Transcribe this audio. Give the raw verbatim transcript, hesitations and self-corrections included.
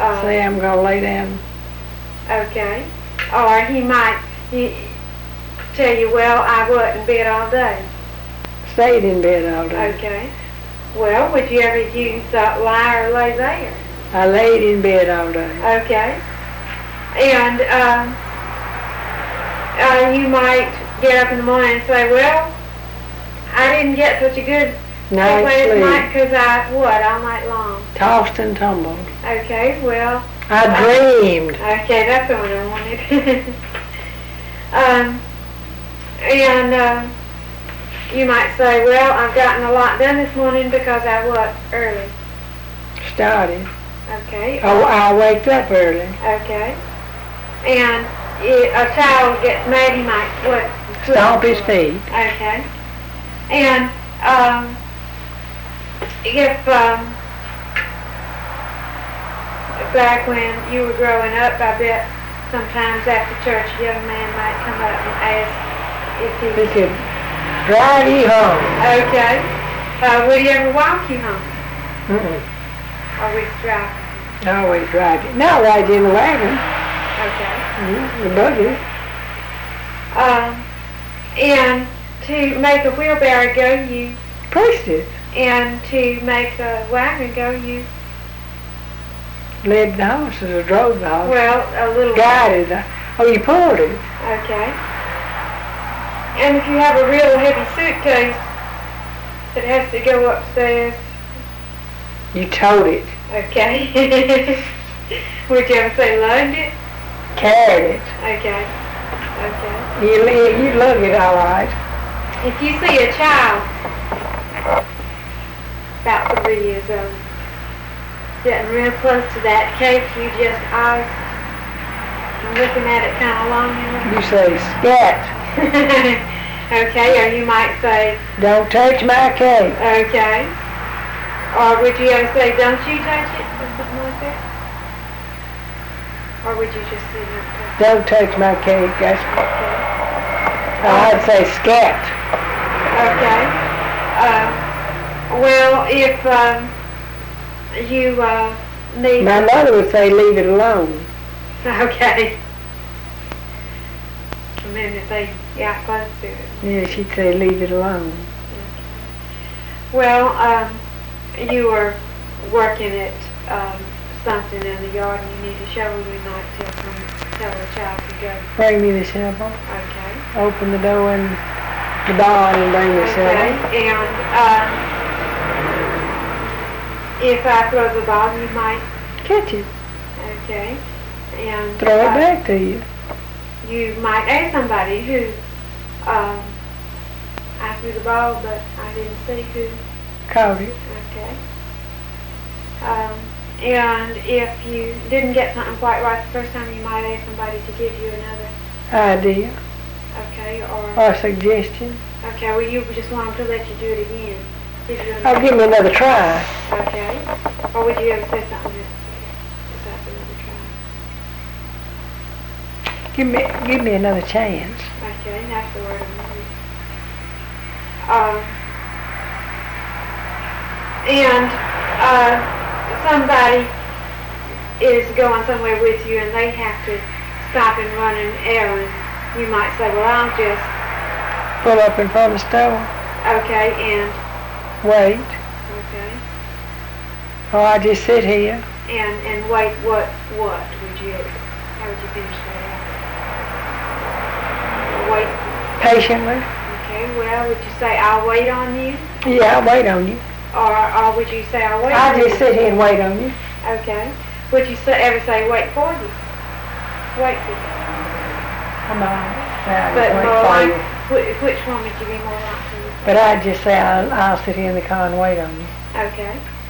Uh, Say I'm gonna lay down. Okay. Or he might he, tell you, well, I wasn't in bed all day. Stayed in bed all day. Okay. Well, would you ever use uh, lie or lay there? I laid in bed all day. Okay. And um, uh, you might get up in the morning and say, well, I didn't get such a good Night's last sleep. night because I, what, all night long? Tossed and tumbled. Okay, well. I uh, dreamed. Okay, that's the one I wanted. um, and uh, you might say, well, I've gotten a lot done this morning because I what, early. Started. Okay. Oh, I waked up early. Okay. And it, a child gets mad, he might what? Stomp his feet. Okay. And um, if um, back when you were growing up, I bet sometimes after church a young man might come up and ask if he, He could drive you home. okay. Uh, would he ever walk you home? Mm-mm. Or would he drive? I always drive you. Now ride you in the wagon. Okay. Mm-hmm. The buggy. Um, and to make a wheelbarrow go, you, Pushed it. and to make a wagon go, you, Led the horses or drove the horses. well, a little. Guided. the- Oh, you pulled it. Okay. And if you have a real heavy suitcase that has to go upstairs, You towed it. okay. Would you ever say lugged it? Carried it. Okay. Okay. You, li- you lug it all right. If you see a child about three years old getting real close to that cake, you just eyes and looking at it kind of long You say, scat, okay, or you might say, don't touch my cake. okay. Or would you ever say, don't you touch it, or something like that? Or would you just say, don't touch it? Don't touch my cake. That's, Okay. I'd say scat. Okay. Uh, well, if um, you uh, need... My mother would say, leave it alone. Okay. And then if they got close to it. Yeah, she'd say, leave it alone. Well, um, you were working at um, something in the yard and you need a shovel, you might tell, some, tell a child to go. Bring me the shovel. Okay. Open the door and the barn and bring the shovel. Okay. And um, if I throw the ball, you might... Catch it. Okay. And Throw it uh, back to you. you might ask somebody who, um, I threw the ball, but I didn't see who. Caught it. Okay. Um, and if you didn't get something quite right the first time, you might ask somebody to give you another. Idea. Okay, or... Or suggestion. Okay, well, you just want them to let you do it again. Give you Oh, another. give me another try. Okay. Or would you ever say something that besides another try? Give me, give me another chance. Okay, that's the word I'm using. Um, and uh, somebody is going somewhere with you and they have to stop and run an errand. You might say, well, I'll just... Pull up in front of the store. Okay, and... Wait. Okay. Or I just sit here. And, and wait, what, what would you... How would you finish that out? Wait. Patiently. Okay, well, would you say, I'll wait on you? Yeah, I'll wait on you. Or, or would you say, I'll wait I'll on you? just sit here and wait on you. Okay. Would you say, ever say, wait for you? Wait for you. Come on. I'll But just wait more for like, you. wh- which one would you be more likely to say? But I'd just say I'll, I'll sit here in the car and wait on you. Okay.